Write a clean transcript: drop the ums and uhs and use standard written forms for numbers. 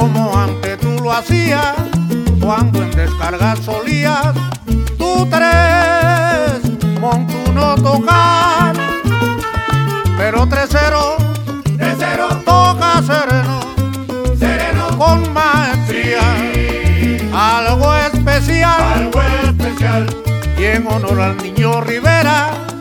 como antes tú lo hacías, cuando en descarga solías tú 3 montuno tocar, pero 3-0 toca sereno, sereno con maestría, sí. algo especial, Algo especial. y en honor al Niño Rivera